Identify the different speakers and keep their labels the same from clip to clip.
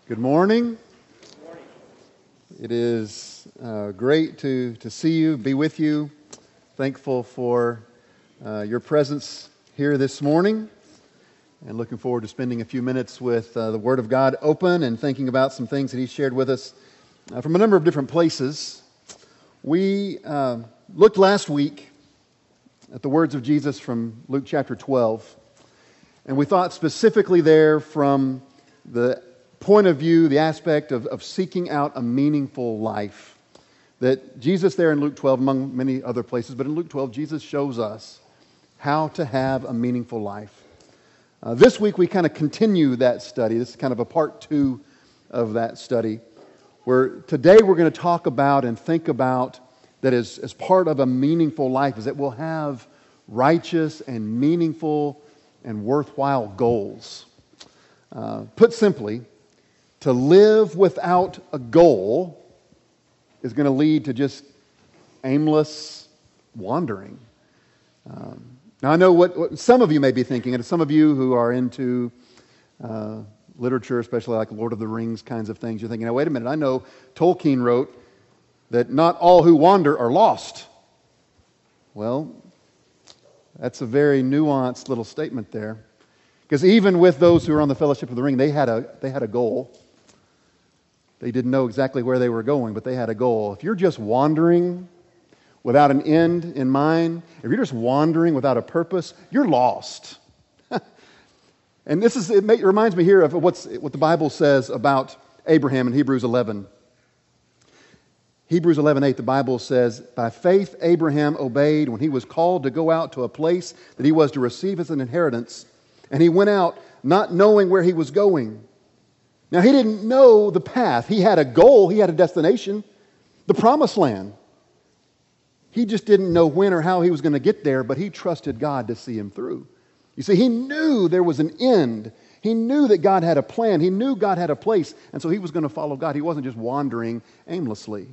Speaker 1: Good morning. It is great to see you, be with you. Thankful for your presence here this morning, and looking forward to spending a few minutes with the Word of God open and thinking about some things that He shared with us from a number of different places. We looked last week at the words of Jesus from Luke chapter 12, and we thought specifically there from the point of view, the aspect of seeking out a meaningful life. That Jesus there in Luke 12, among many other places, but in Luke 12, Jesus shows us how to have a meaningful life. This week we kind of continue that study. This is kind of a part 2 of that study, where today we're going to talk about and think about that as part of a meaningful life is that we'll have righteous and meaningful and worthwhile goals. Put simply, to live without a goal is going to lead to just aimless wandering. Now I know what some of you may be thinking, and some of you who are into literature, especially like Lord of the Rings kinds of things, you're thinking, now wait a minute, I know Tolkien wrote that not all who wander are lost. Well, that's a very nuanced little statement there. Because even with those who are on the Fellowship of the Ring, they had a goal. They didn't know exactly where they were going, but they had a goal. If you're just wandering without an end in mind, if you're just wandering without a purpose, you're lost. And it reminds me here of what the Bible says about Abraham in Hebrews 11. Hebrews 11:8, the Bible says, "By faith Abraham obeyed when he was called to go out to a place that he was to receive as an inheritance. And he went out not knowing where he was going." Now, he didn't know the path. He had a goal. He had a destination, the promised land. He just didn't know when or how he was going to get there, but he trusted God to see him through. You see, he knew there was an end. He knew that God had a plan. He knew God had a place, and so he was going to follow God. He wasn't just wandering aimlessly.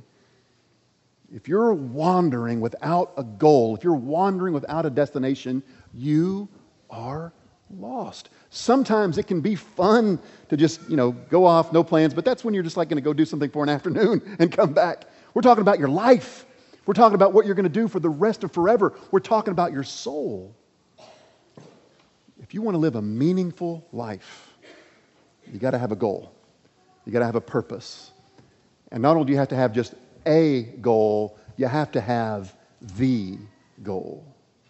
Speaker 1: If you're wandering without a goal, if you're wandering without a destination, you are lost. Sometimes it can be fun to just, go off, no plans, but that's when you're just like going to go do something for an afternoon and come back. We're talking about your life. We're talking about what you're going to do for the rest of forever. We're talking about your soul. If you want to live a meaningful life, you got to have a goal. You got to have a purpose. And not only do you have to have just a goal, you have to have the goal.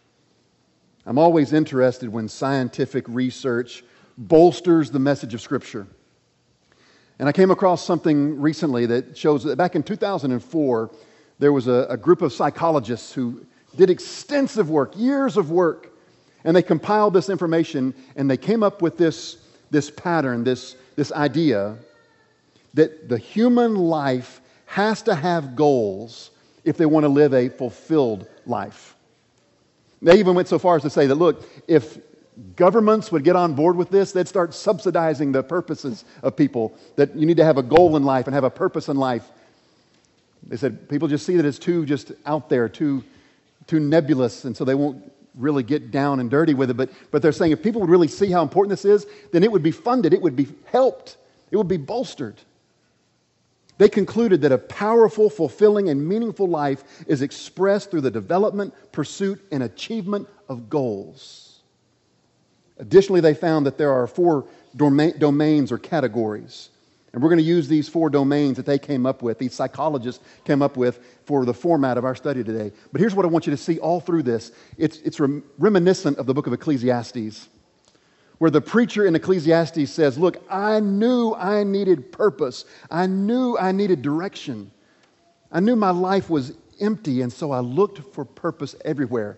Speaker 1: I'm always interested when scientific research bolsters the message of Scripture. And I came across something recently that shows that back in 2004, there was a group of psychologists who did extensive work, years of work, and they compiled this information, and they came up with this pattern, this idea that the human life has to have goals if they want to live a fulfilled life. They even went so far as to say that, look, if governments would get on board with this, they'd start subsidizing the purposes of people, that you need to have a goal in life and have a purpose in life. They said people just see that it's too just out there, too nebulous, and so they won't really get down and dirty with it. But they're saying if people would really see how important this is, then it would be funded, it would be helped, it would be bolstered. They concluded that a powerful, fulfilling, and meaningful life is expressed through the development, pursuit, and achievement of goals. Additionally, they found that there are 4 domains or categories. And we're going to use these 4 domains that they came up with, these psychologists came up with for the format of our study today. But here's what I want you to see all through this. It's reminiscent of the book of Ecclesiastes, where the preacher in Ecclesiastes says, look, I knew I needed purpose. I knew I needed direction. I knew my life was empty, and so I looked for purpose everywhere.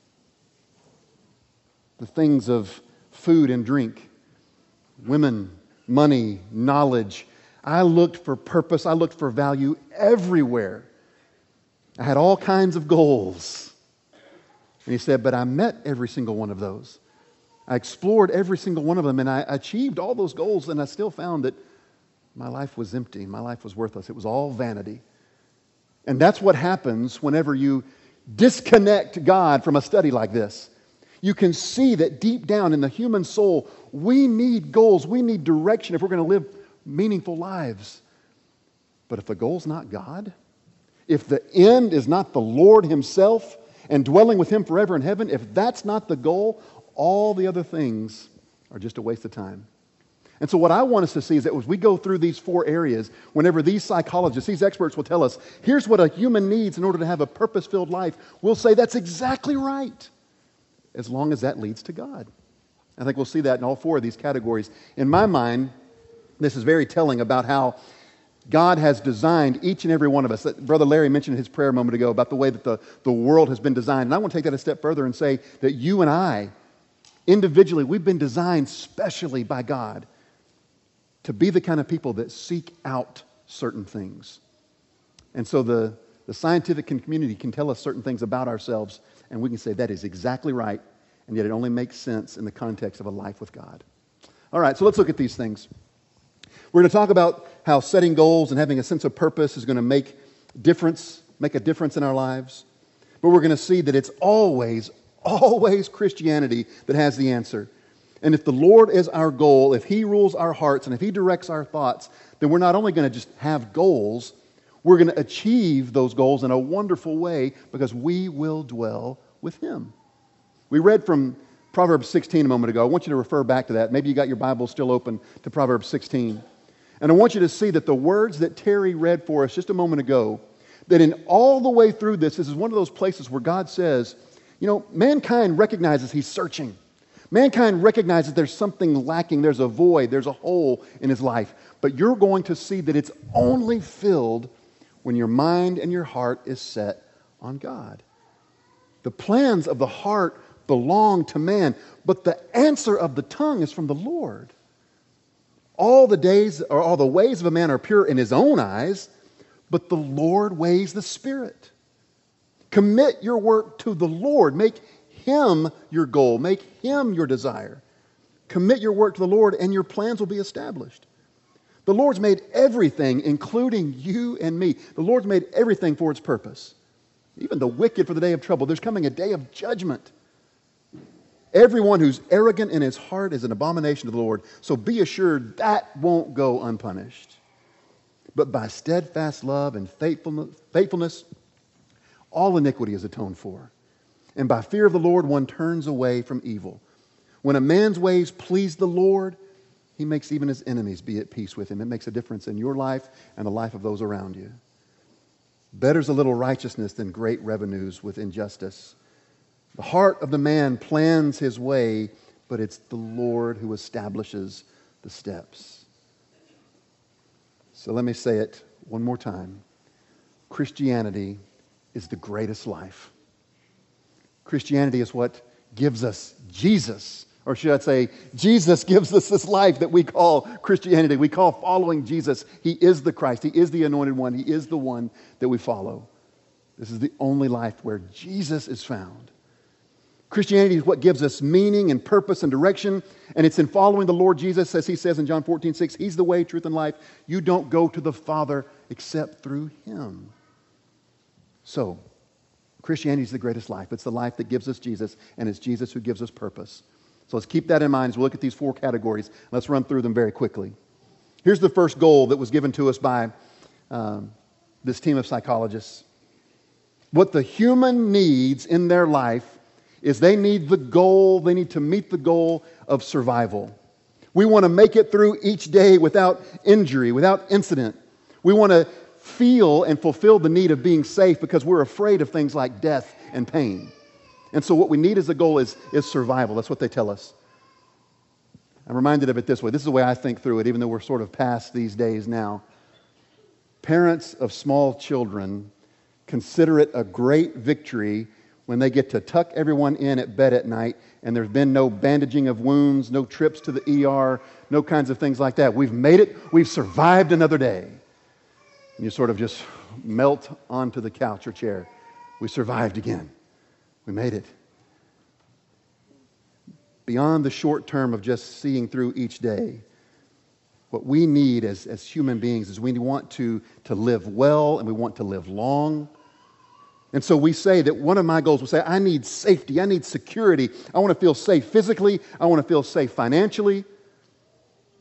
Speaker 1: The things of food and drink, women, money, knowledge. I looked for purpose. I looked for value everywhere. I had all kinds of goals. And he said, but I met every single one of those. I explored every single one of them, and I achieved all those goals, and I still found that my life was empty. My life was worthless. It was all vanity. And that's what happens whenever you disconnect God from a study like this. You can see that deep down in the human soul, we need goals. We need direction if we're going to live meaningful lives. But if the goal's not God, if the end is not the Lord himself and dwelling with him forever in heaven, if that's not the goal, all the other things are just a waste of time. And so what I want us to see is that as we go through these four areas, whenever these psychologists, these experts will tell us, here's what a human needs in order to have a purpose-filled life, we'll say that's exactly right, as long as that leads to God. I think we'll see that in all four of these categories. In my mind, this is very telling about how God has designed each and every one of us. Brother Larry mentioned in his prayer a moment ago about the way that the world has been designed. And I want to take that a step further and say that you and I, individually, we've been designed specially by God to be the kind of people that seek out certain things. And so the scientific community can tell us certain things about ourselves, and we can say that is exactly right, and yet it only makes sense in the context of a life with God. All right, so let's look at these things. We're going to talk about how setting goals and having a sense of purpose is going to make a difference in our lives. But we're going to see that it's always Christianity that has the answer. And if the Lord is our goal, if He rules our hearts, and if He directs our thoughts, then we're not only going to just have goals, we're going to achieve those goals in a wonderful way because we will dwell with Him. We read from Proverbs 16 a moment ago. I want you to refer back to that. Maybe you got your Bible still open to Proverbs 16. And I want you to see that the words that Terry read for us just a moment ago, that in all the way through this is one of those places where God says, mankind recognizes He's searching. Mankind recognizes there's something lacking, there's a void, there's a hole in his life. But you're going to see that it's only filled when your mind and your heart is set on God. The plans of the heart belong to man, but the answer of the tongue is from the Lord. All the ways of a man are pure in his own eyes, but the Lord weighs the spirit. Commit your work to the Lord. Make Him your goal. Make Him your desire. Commit your work to the Lord and your plans will be established. The Lord's made everything, including you and me. The Lord's made everything for its purpose. Even the wicked for the day of trouble. There's coming a day of judgment. Everyone who's arrogant in his heart is an abomination to the Lord. So be assured that won't go unpunished. But by steadfast love and faithfulness, all iniquity is atoned for. And by fear of the Lord, one turns away from evil. When a man's ways please the Lord, He makes even his enemies be at peace with him. It makes a difference in your life and the life of those around you. Better's a little righteousness than great revenues with injustice. The heart of the man plans his way, but it's the Lord who establishes the steps. So let me say it one more time. Christianity is the greatest life. Christianity is what gives us Jesus. Or should I say, Jesus gives us this life that we call Christianity. We call following Jesus. He is the Christ. He is the anointed one. He is the one that we follow. This is the only life where Jesus is found. Christianity is what gives us meaning and purpose and direction. And it's in following the Lord Jesus, as He says in John 14:6, He's the way, truth, and life. You don't go to the Father except through Him. So, Christianity is the greatest life. It's the life that gives us Jesus, and it's Jesus who gives us purpose. So let's keep that in mind as we look at these four categories. Let's run through them very quickly. Here's the first goal that was given to us by this team of psychologists. What the human needs in their life is they need to meet the goal of survival. We want to make it through each day without injury, without incident. We want to feel and fulfill the need of being safe because we're afraid of things like death and pain. And so what we need as a goal is survival. That's what they tell us. I'm reminded of it this way. This is the way I think through it, even though we're sort of past these days now. Parents of small children consider it a great victory when they get to tuck everyone in at bed at night and there's been no bandaging of wounds, no trips to the ER, no kinds of things like that. We've made it. We've survived another day. And you sort of just melt onto the couch or chair. We survived again. We made it. Beyond the short term of just seeing through each day, what we need as human beings is we want to live well and we want to live long. And so we say that one of my goals, we say, I need safety, I need security. I want to feel safe physically, I want to feel safe financially.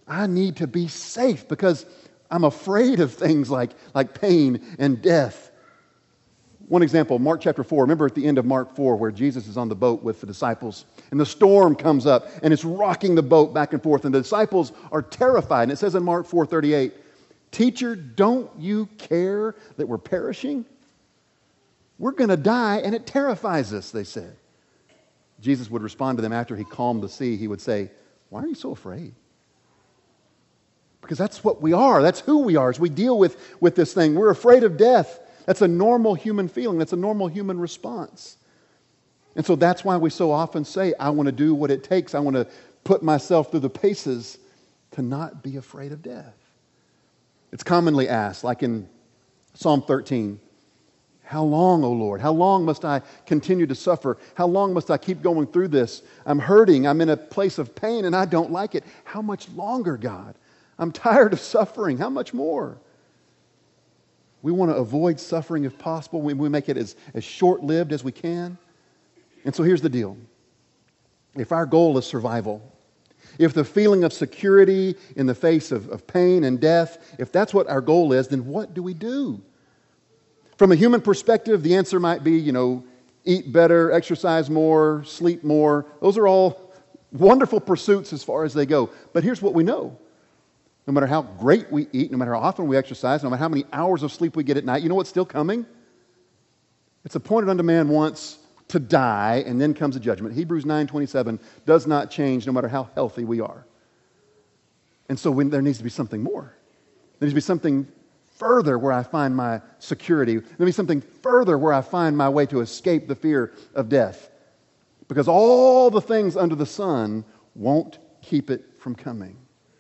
Speaker 1: I need to be safe because I'm afraid of things like pain and death. One example, Mark chapter 4. Remember at the end of Mark 4 where Jesus is on the boat with the disciples and the storm comes up and it's rocking the boat back and forth and the disciples are terrified. And it says in Mark 4:38, "Teacher, don't you care that we're perishing? We're going to die and it terrifies us," they said. Jesus would respond to them after he calmed the sea. He would say, "Why are you so afraid?" Because that's what we are. That's who we are as we deal with this thing. We're afraid of death. That's a normal human feeling. That's a normal human response. And so that's why we so often say, I want to do what it takes. I want to put myself through the paces to not be afraid of death. It's commonly asked, like in Psalm 13, "How long, O Lord? How long must I continue to suffer? How long must I keep going through this? I'm hurting. I'm in a place of pain and I don't like it. How much longer, God? I'm tired of suffering. How much more?" We want to avoid suffering if possible. We make it as short-lived as we can. And so here's the deal. If our goal is survival, if the feeling of security in the face of pain and death, if that's what our goal is, then what do we do? From a human perspective, the answer might be, eat better, exercise more, sleep more. Those are all wonderful pursuits as far as they go. But here's what we know. No matter how great we eat, no matter how often we exercise, no matter how many hours of sleep we get at night, you know what's still coming? It's appointed unto man once to die, and then comes a judgment. Hebrews 9:27 does not change no matter how healthy we are. And so there needs to be something more. There needs to be something further where I find my security. There needs to be something further where I find my way to escape the fear of death. Because all the things under the sun won't keep it from coming.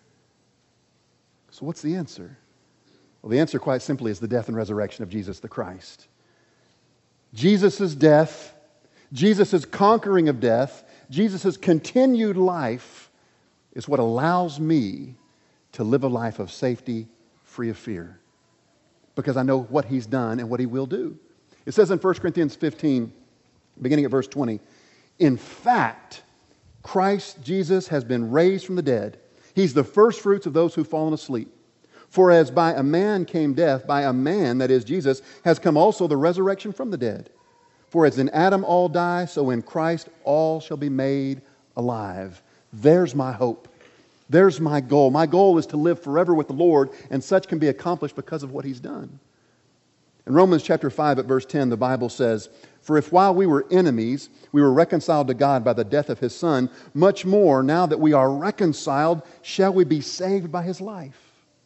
Speaker 1: So what's the answer? Well, the answer quite simply is the death and resurrection of Jesus the Christ. Jesus' death, Jesus' conquering of death, Jesus' continued life is what allows me to live a life of safety, free of fear. Because I know what He's done and what He will do. It says in 1 Corinthians 15, beginning at verse 20, "In fact, Christ Jesus has been raised from the dead. He's the first fruits of those who've fallen asleep. For as by a man came death, by a man, that is Jesus, has come also the resurrection from the dead. For as in Adam all die, so in Christ all shall be made alive." There's my hope. There's my goal. My goal is to live forever with the Lord, and such can be accomplished because of what He's done. In Romans chapter 5 at verse 10, the Bible says, "For if while we were enemies, we were reconciled to God by the death of His Son, much more, now that we are reconciled, shall we be saved by His life."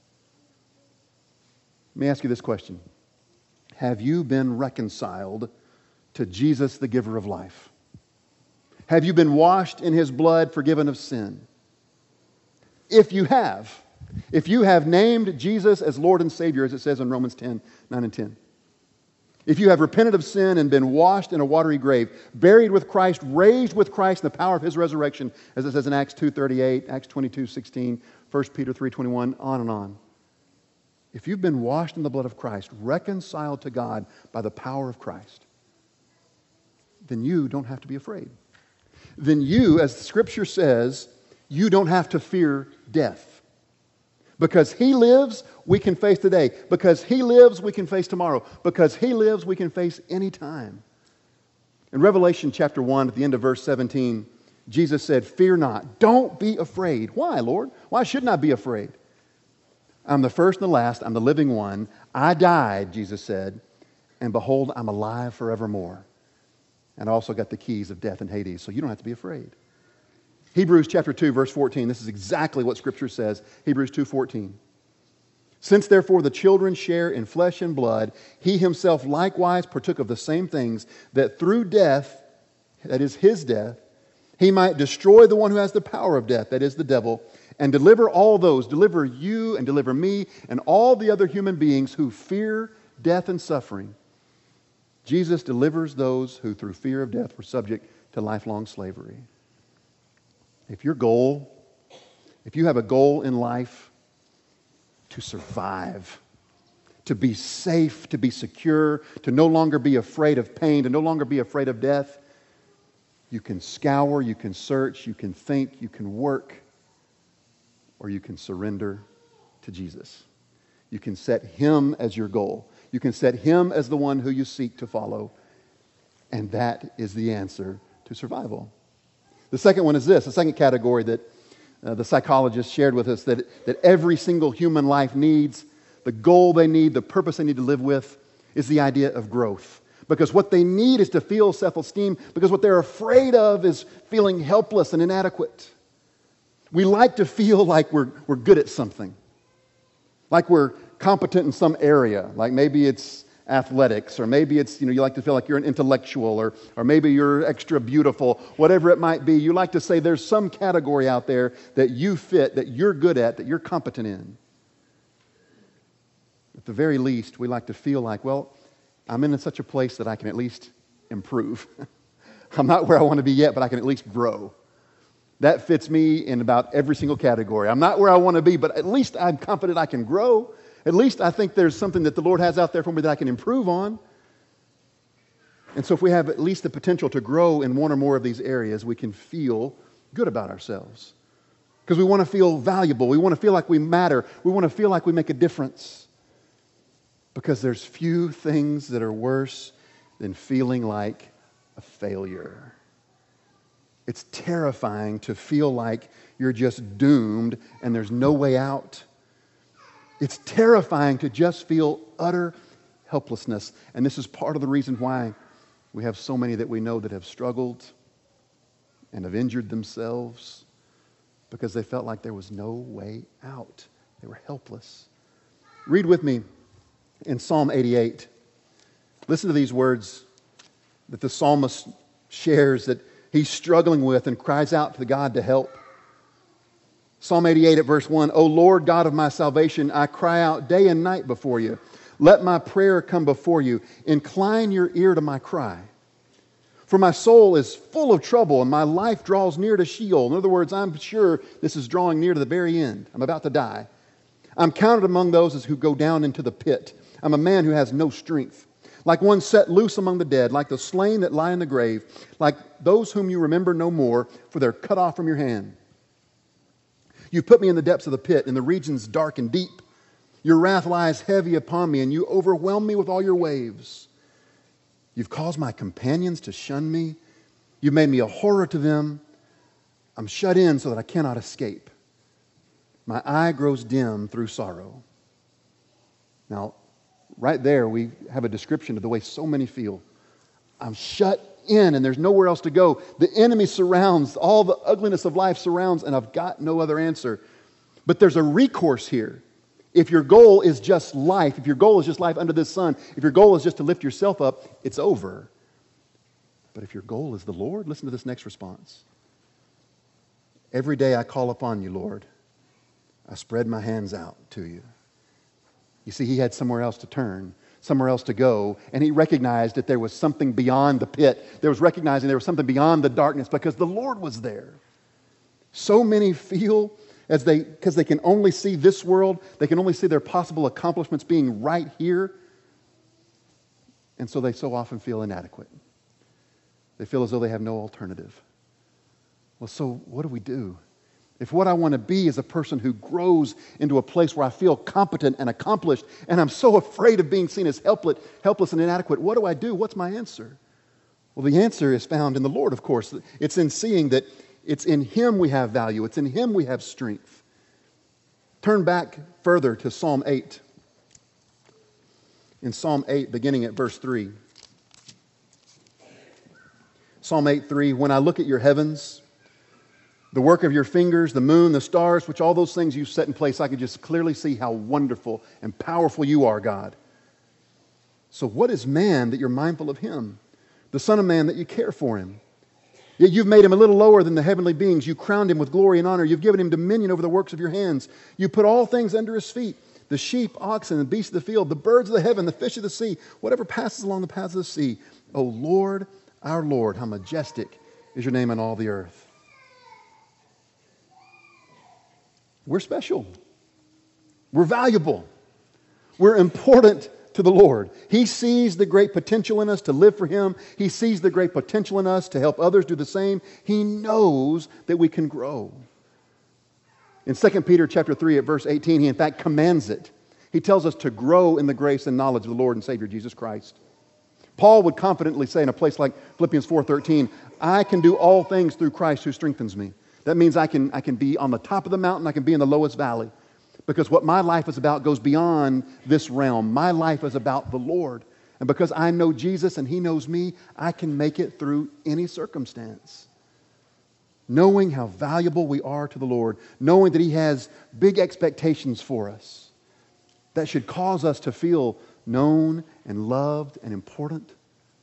Speaker 1: Let me ask you this question. Have you been reconciled to Jesus, the giver of life? Have you been washed in His blood, forgiven of sin? If you have named Jesus as Lord and Savior, as it says in Romans 10, 9 and 10, if you have repented of sin and been washed in a watery grave, buried with Christ, raised with Christ in the power of His resurrection, as it says in Acts 2:38, Acts 22:16, 1 Peter 3:21, on and on. If you've been washed in the blood of Christ, reconciled to God by the power of Christ, then you don't have to be afraid. Then you, as the Scripture says, you don't have to fear death. Because He lives, we can face today. Because He lives, we can face tomorrow. Because He lives, we can face any time. In Revelation chapter 1, at the end of verse 17, Jesus said, "Fear not, don't be afraid." Why, Lord? Why shouldn't I be afraid? "I'm the first and the last, I'm the living one. I died," Jesus said, "and behold, I'm alive forevermore. And I also got the keys of death and Hades, so you don't have to be afraid." Hebrews chapter 2, verse 14, this is exactly what Scripture says. Hebrews 2:14. "Since therefore the children share in flesh and blood, He Himself likewise partook of the same things, that through death, that is His death, He might destroy the one who has the power of death, that is the devil, and deliver you and deliver me and all the other human beings who fear death and suffering." Jesus delivers those who through fear of death were subject to lifelong slavery. If you have a goal in life to survive, to be safe, to be secure, to no longer be afraid of pain, to no longer be afraid of death, you can scour, you can search, you can think, you can work. or you can surrender to Jesus. You can set Him as your goal. You can set Him as the one who you seek to follow. And that is the answer to survival. The second one is this, the second category that the psychologist shared with us, that every single human life needs, the goal they need, the purpose they need to live with, is the idea of growth. Because what they need is to feel self-esteem, because what they're afraid of is feeling helpless and inadequate. We like to feel like we're good at something, like we're competent in some area, like maybe it's athletics, or maybe it's, you like to feel like you're an intellectual, or maybe you're extra beautiful, whatever it might be. You like to say there's some category out there that you fit, that you're good at, that you're competent in. At the very least, we like to feel like, well, I'm in such a place that I can at least improve. I'm not where I want to be yet, but I can at least grow. That fits me in about every single category. I'm not where I want to be, but at least I'm confident I can grow. At least I think there's something that the Lord has out there for me that I can improve on. And so if we have at least the potential to grow in one or more of these areas, we can feel good about ourselves. Because we want to feel valuable. We want to feel like we matter. We want to feel like we make a difference. Because there's few things that are worse than feeling like a failure. It's terrifying to feel like you're just doomed and there's no way out. It's terrifying to just feel utter helplessness. And this is part of the reason why we have so many that we know that have struggled and have injured themselves, because they felt like there was no way out. They were helpless. Read with me in Psalm 88. Listen to these words that the psalmist shares that he's struggling with and cries out to God to help. Psalm 88 at verse 1, O Lord God of my salvation, I cry out day and night before you. Let my prayer come before you. Incline your ear to my cry. For my soul is full of trouble and my life draws near to Sheol. In other words, I'm sure this is drawing near to the very end. I'm about to die. I'm counted among those who go down into the pit. I'm a man who has no strength. Like one set loose among the dead, like the slain that lie in the grave, like those whom you remember no more, for they're cut off from your hand. You put me in the depths of the pit, in the regions dark and deep. Your wrath lies heavy upon me, and you overwhelm me with all your waves. You've caused my companions to shun me. You've made me a horror to them. I'm shut in so that I cannot escape. My eye grows dim through sorrow. Now, right there, we have a description of the way so many feel. I'm shut in and there's nowhere else to go. The enemy surrounds, all the ugliness of life surrounds, and I've got no other answer. But there's a recourse here. If your goal is just life, if your goal is just life under this sun, if your goal is just to lift yourself up, it's over. But if your goal is the Lord, listen to this next response. Every day I call upon you, Lord. I spread my hands out to you. You see, he had somewhere else to turn, somewhere else to go, and he recognized that there was something beyond the pit. There was recognizing there was something beyond the darkness because the Lord was there. So many feel because they can only see this world, they can only see their possible accomplishments being right here, and so they so often feel inadequate. They feel as though they have no alternative. Well, so what do we do? If what I want to be is a person who grows into a place where I feel competent and accomplished, and I'm so afraid of being seen as helpless and inadequate, what do I do? What's my answer? Well, the answer is found in the Lord, of course. It's in seeing that it's in Him we have value. It's in Him we have strength. Turn back further to Psalm 8. In Psalm 8, beginning at verse 3. Psalm 8:3, when I look at your heavens, the work of your fingers, the moon, the stars, which all those things you set in place, I can just clearly see how wonderful and powerful you are, God. So what is man that you're mindful of him? The Son of Man that you care for him? Yet you've made him a little lower than the heavenly beings. You crowned him with glory and honor. You've given him dominion over the works of your hands. You put all things under his feet, the sheep, oxen, and beasts of the field, the birds of the heaven, the fish of the sea, whatever passes along the paths of the sea. O Lord, our Lord, how majestic is your name on all the earth. We're special. We're valuable. We're important to the Lord. He sees the great potential in us to live for Him. He sees the great potential in us to help others do the same. He knows that we can grow. In 2 Peter chapter 3 at verse 18, he in fact commands it. He tells us to grow in the grace and knowledge of the Lord and Savior Jesus Christ. Paul would confidently say in a place like Philippians 4:13, I can do all things through Christ who strengthens me. That means I can be on the top of the mountain, I can be in the lowest valley. Because what my life is about goes beyond this realm. My life is about the Lord. And because I know Jesus and He knows me, I can make it through any circumstance. Knowing how valuable we are to the Lord, knowing that He has big expectations for us, that should cause us to feel known and loved and important.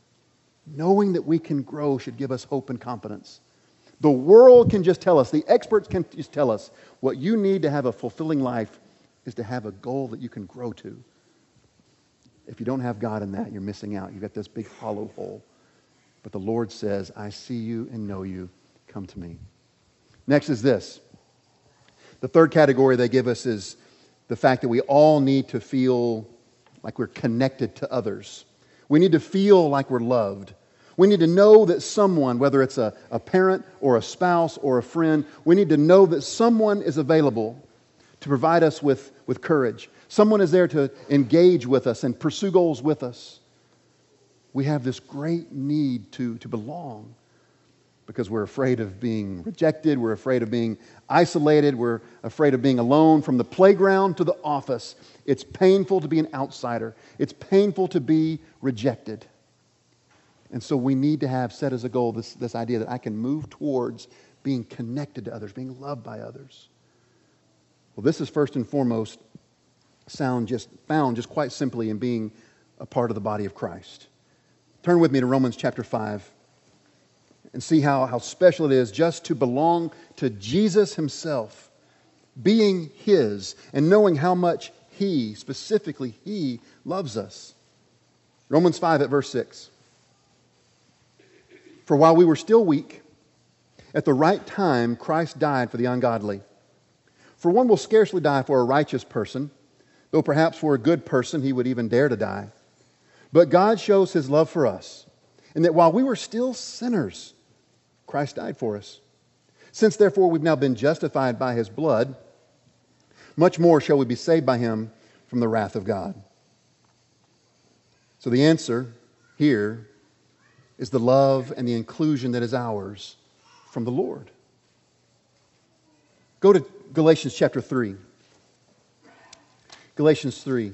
Speaker 1: Knowing that we can grow should give us hope and confidence. The world can just tell us, the experts can just tell us, what you need to have a fulfilling life is to have a goal that you can grow to. If you don't have God in that, you're missing out. You've got this big hollow hole. But the Lord says, I see you and know you. Come to me. Next is this. The third category they give us is the fact that we all need to feel like we're connected to others. We need to feel like we're loved. We need to know that someone, whether it's a parent or a spouse or a friend, we need to know that someone is available to provide us with courage. Someone is there to engage with us and pursue goals with us. We have this great need to belong because we're afraid of being rejected. We're afraid of being isolated. We're afraid of being alone. From the playground to the office, it's painful to be an outsider. It's painful to be rejected. And so we need to have set as a goal this idea that I can move towards being connected to others, being loved by others. Well, this is first and foremost found just quite simply in being a part of the body of Christ. Turn with me to Romans chapter 5 and see how special it is just to belong to Jesus Himself, being His and knowing how much He, specifically He, loves us. Romans 5 at verse 6. For while we were still weak, at the right time Christ died for the ungodly. For one will scarcely die for a righteous person, though perhaps for a good person he would even dare to die. But God shows His love for us, in that while we were still sinners, Christ died for us. Since therefore we've now been justified by His blood, much more shall we be saved by Him from the wrath of God. So the answer here is the love and the inclusion that is ours from the Lord. Go to Galatians chapter 3. Galatians 3.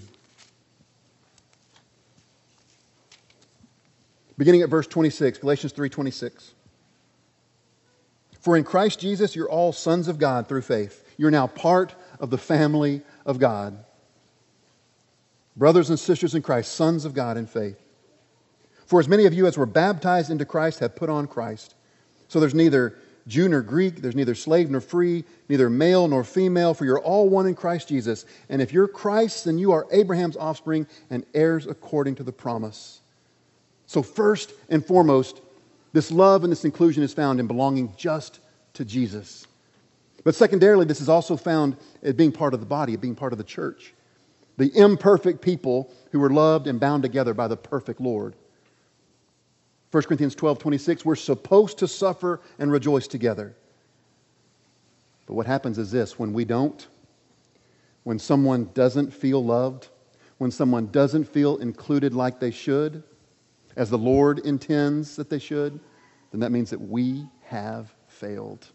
Speaker 1: Beginning at verse 26, Galatians 3:26. For in Christ Jesus you're all sons of God through faith. You're now part of the family of God. Brothers and sisters in Christ, sons of God in faith. For as many of you as were baptized into Christ have put on Christ. So there's neither Jew nor Greek, there's neither slave nor free, neither male nor female, for you're all one in Christ Jesus. And if you're Christ's, then you are Abraham's offspring and heirs according to the promise. So first and foremost, this love and this inclusion is found in belonging just to Jesus. But secondarily, this is also found as being part of the body, being part of the church. The imperfect people who are loved and bound together by the perfect Lord. 1 Corinthians 12:26, we're supposed to suffer and rejoice together. But what happens is this, when we don't, when someone doesn't feel loved, when someone doesn't feel included like they should, as the Lord intends that they should, then that means that we have failed.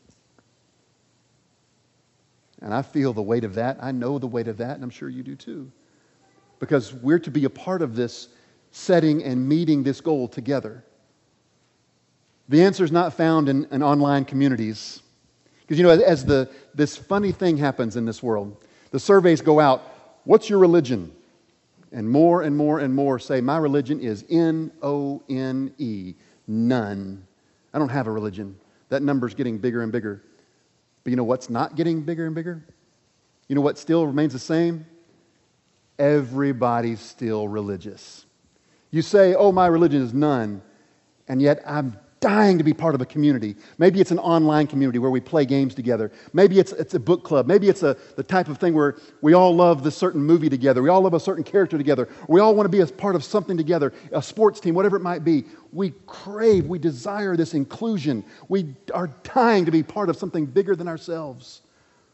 Speaker 1: And I feel the weight of that. I know the weight of that, and I'm sure you do too. Because we're to be a part of this setting and meeting this goal together. The answer is not found in online communities. Because, you know, as this funny thing happens in this world, the surveys go out, what's your religion? And more and more and more say, my religion is N-O-N-E, none. I don't have a religion. That number's getting bigger and bigger. But you know what's not getting bigger and bigger? You know what still remains the same? Everybody's still religious. You say, oh, my religion is none, and yet I'm dying to be part of a community. Maybe it's an online community where we play games together. Maybe it's a book club. Maybe it's the type of thing where we all love this certain movie together. We all love a certain character together. We all want to be a part of something together, a sports team, whatever it might be. We crave, we desire this inclusion. We are dying to be part of something bigger than ourselves.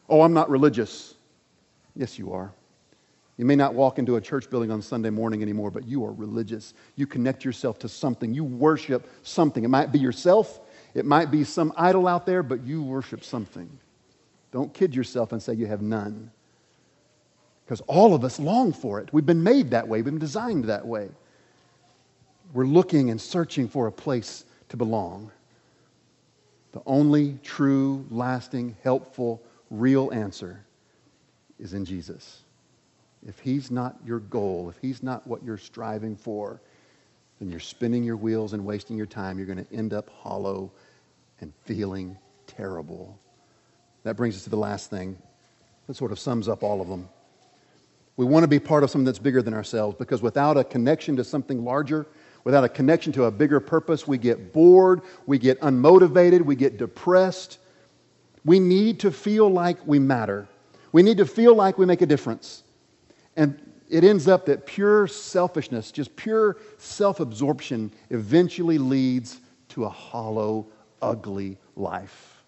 Speaker 1: Oh, I'm not religious. Yes, you are. You may not walk into a church building on Sunday morning anymore, but you are religious. You connect yourself to something. You worship something. It might be yourself. It might be some idol out there, but you worship something. Don't kid yourself and say you have none. Because all of us long for it. We've been made that way. We've been designed that way. We're looking and searching for a place to belong. The only true, lasting, helpful, real answer is in Jesus. If He's not your goal, if He's not what you're striving for, then you're spinning your wheels and wasting your time. You're going to end up hollow and feeling terrible. That brings us to the last thing. That sort of sums up all of them. We want to be part of something that's bigger than ourselves, because without a connection to something larger, without a connection to a bigger purpose, we get bored, we get unmotivated, we get depressed. We need to feel like we matter. We need to feel like we make a difference. And it ends up that pure selfishness, just pure self-absorption, eventually leads to a hollow, ugly life.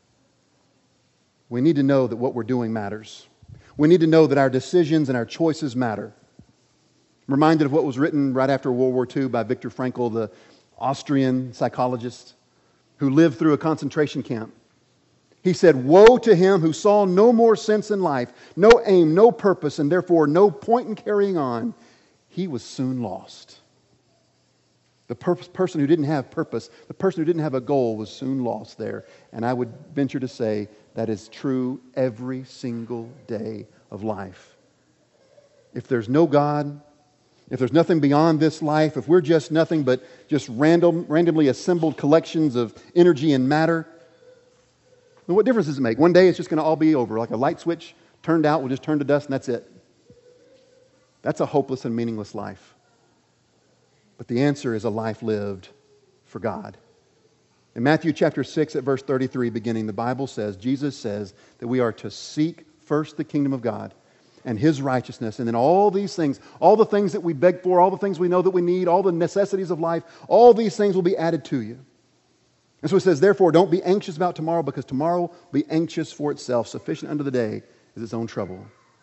Speaker 1: We need to know that what we're doing matters. We need to know that our decisions and our choices matter. I'm reminded of what was written right after World War II by Viktor Frankl, the Austrian psychologist who lived through a concentration camp. He said, "Woe to him who saw no more sense in life, no aim, no purpose, and therefore no point in carrying on. He was soon lost." The person who didn't have purpose, the person who didn't have a goal was soon lost there. And I would venture to say that is true every single day of life. If there's no God, if there's nothing beyond this life, if we're just nothing but just randomly assembled collections of energy and matter, then what difference does it make? One day it's just going to all be over. Like a light switch turned out will just turn to dust and that's it. That's a hopeless and meaningless life. But the answer is a life lived for God. In Matthew chapter 6 at verse 33 beginning, the Bible says, Jesus says that we are to seek first the kingdom of God and His righteousness, and then all these things, all the things that we beg for, all the things we know that we need, all the necessities of life, all these things will be added to you. And so it says, therefore, don't be anxious about tomorrow, because tomorrow will be anxious for itself. Sufficient unto the day is its own trouble.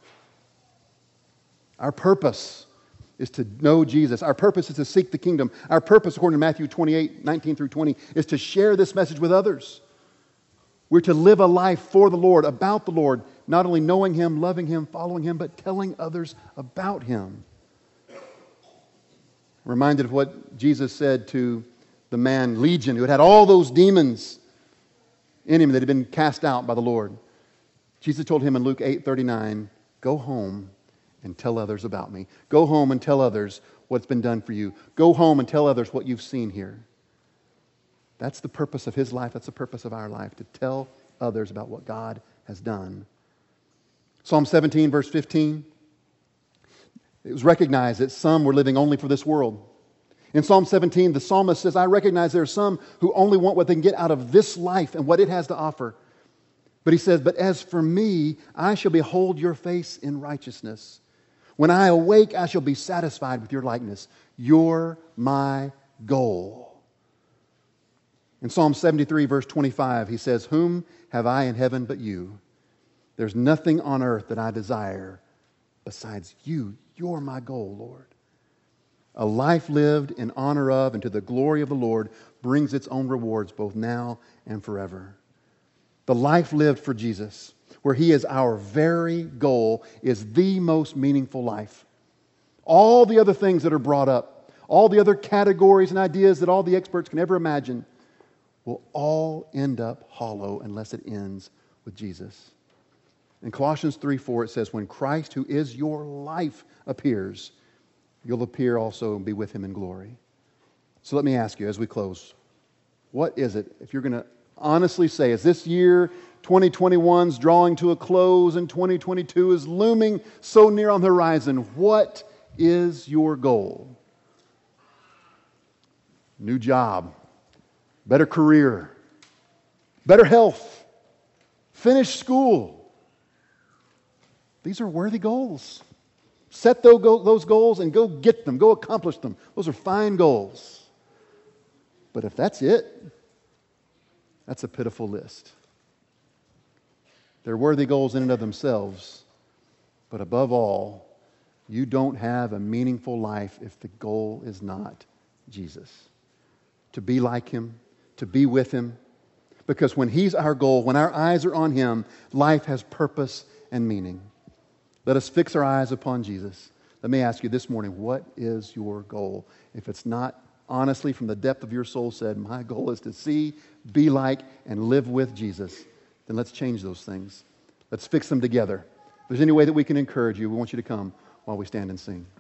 Speaker 1: Our purpose is to know Jesus. Our purpose is to seek the kingdom. Our purpose, according to Matthew 28, 19 through 20, is to share this message with others. We're to live a life for the Lord, about the Lord, not only knowing Him, loving Him, following Him, but telling others about Him. I'm reminded of what Jesus said to the man Legion, who had all those demons in him that had been cast out by the Lord. Jesus told him in Luke 8:39, "Go home and tell others about me. Go home and tell others what's been done for you. Go home and tell others what you've seen here." That's the purpose of His life. That's the purpose of our life, to tell others about what God has done. Psalm 17, verse 15. It was recognized that some were living only for this world. In Psalm 17, the psalmist says, "I recognize there are some who only want what they can get out of this life and what it has to offer." But he says, "But as for me, I shall behold your face in righteousness. When I awake, I shall be satisfied with your likeness. You're my goal." In Psalm 73, verse 25, he says, "Whom have I in heaven but you? There's nothing on earth that I desire besides you. You're my goal, Lord." A life lived in honor of and to the glory of the Lord brings its own rewards both now and forever. The life lived for Jesus, where He is our very goal, is the most meaningful life. All the other things that are brought up, all the other categories and ideas that all the experts can ever imagine, will all end up hollow unless it ends with Jesus. In Colossians 3:4 it says, "When Christ, who is your life, appears, you'll appear also and be with Him in glory." So let me ask you as we close, what is it, if you're going to honestly say, as this year, 2021's drawing to a close and 2022 is looming so near on the horizon, what is your goal? New job, better career, better health, finish school. These are worthy goals. Set those goals and go get them. Go accomplish them. Those are fine goals. But if that's it, that's a pitiful list. They're worthy goals in and of themselves. But above all, you don't have a meaningful life if the goal is not Jesus. To be like Him, to be with Him. Because when He's our goal, when our eyes are on Him, life has purpose and meaning. Let us fix our eyes upon Jesus. Let me ask you this morning, what is your goal? If it's not honestly from the depth of your soul said, my goal is to see, be like, and live with Jesus, then let's change those things. Let's fix them together. If there's any way that we can encourage you, we want you to come while we stand and sing.